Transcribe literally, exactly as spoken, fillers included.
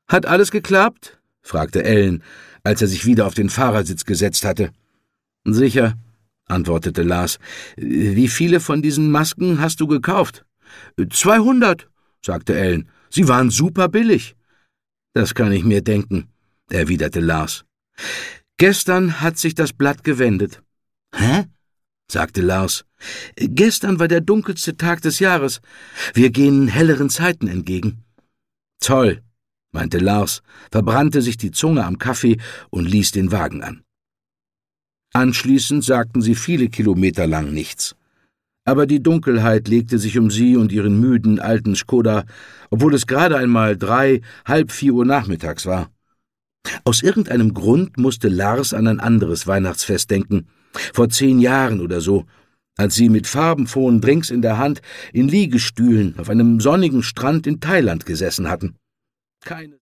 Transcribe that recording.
»Hat alles geklappt?« fragte Ellen, als er sich wieder auf den Fahrersitz gesetzt hatte. »Sicher«, antwortete Lars. »Wie viele von diesen Masken hast du gekauft?« »Zweihundert«, sagte Ellen. »Sie waren super billig.« »Das kann ich mir denken«, erwiderte Lars. »Gestern hat sich das Blatt gewendet.« »Hä?«, sagte Lars. »Gestern war der dunkelste Tag des Jahres. Wir gehen helleren Zeiten entgegen.« »Toll«, meinte Lars, verbrannte sich die Zunge am Kaffee und ließ den Wagen an. Anschließend sagten sie viele Kilometer lang nichts. Aber die Dunkelheit legte sich um sie und ihren müden alten Skoda, obwohl es gerade einmal drei, halb vier Uhr nachmittags war. Aus irgendeinem Grund musste Lars an ein anderes Weihnachtsfest denken, vor zehn Jahren oder so, als sie mit farbenfrohen Drinks in der Hand in Liegestühlen auf einem sonnigen Strand in Thailand gesessen hatten. Keine